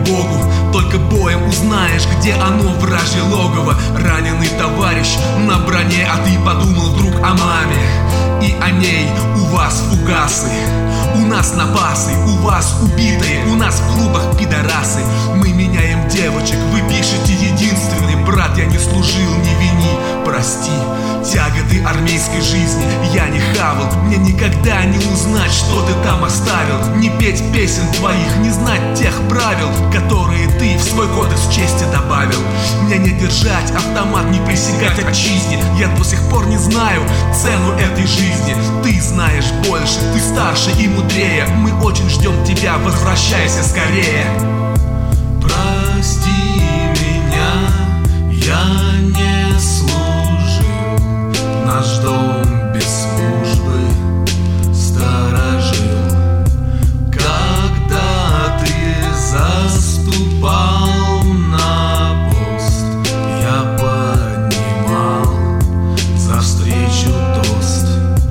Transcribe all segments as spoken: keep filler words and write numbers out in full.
Богу. Только боем узнаешь, где оно, вражье логово. Раненый товарищ на броне, а ты подумал вдруг о маме и о ней. У вас фугасы, у нас напасы, у вас убитые, у нас в клубах пидорасы. Мы меняем девочек, вы пишете единственный брат. Я не служил, не вини, прости. Тяготы армейской жизни я не хавал. Мне никогда не узнать, что ты там оставил. Не петь песен твоих, не знать тех правил, которые ты в свой кодекс чести добавил. Мне не держать автомат, не присягать отчизне. Я до сих пор не знаю цену этой жизни. Ты знаешь больше, ты старше и мудрее. Мы очень ждем тебя, возвращайся скорее. Прости меня, я не служил, наш дом без службы сторожил. Когда ты заступал на пост, я поднимал за встречу тост.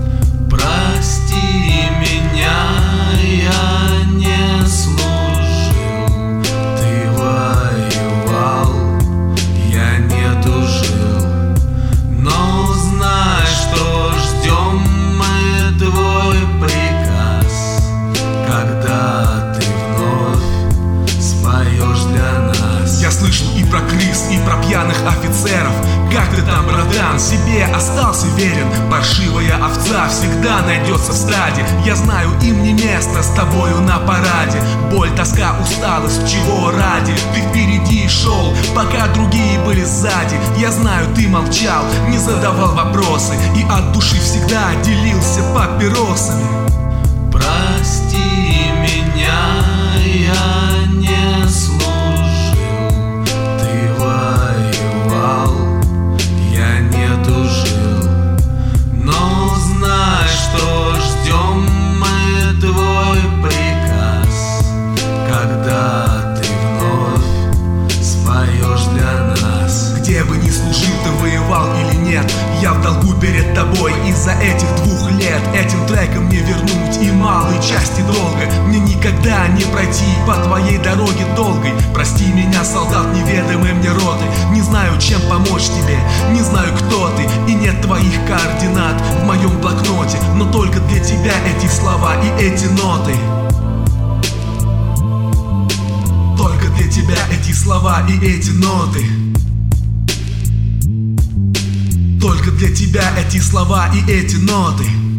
Прости меня, я не служил, ты воевал, я не тужил. Но знай, что ждем мы твой приказ, когда ты вновь споешь для нас. Я слышал и про крыс, и про пьяных офицеров. Как ты там, братан, себе остался верен? Паршивая овца всегда найдется в стаде. Я знаю, им не место с тобою на параде. Боль, тоска, усталость, чего ради? Ты впереди шел, пока другие были сзади. Я знаю, ты молчал, не задавал вопросы и от души всегда делился папиросами. Прости меня, я не служил, ты воевал, я не тужил. Но знай, что ждем мы твой приказ, когда ты вновь споешь для нас. Где бы ни служил, ты воевал или нет, я в долгу перед тобой из-за этих двух лет. Этим треком не вернуть и малой части долга. Мне никогда не пройти по твоей дороге долгой. Прости меня, солдат неведомой мне роты. Не знаю, чем помочь тебе, не знаю, кто ты, и нет твоих координат в моем блокноте. Но только для тебя эти слова и эти ноты. Только для тебя эти слова и эти ноты. Только для тебя эти слова и эти ноты.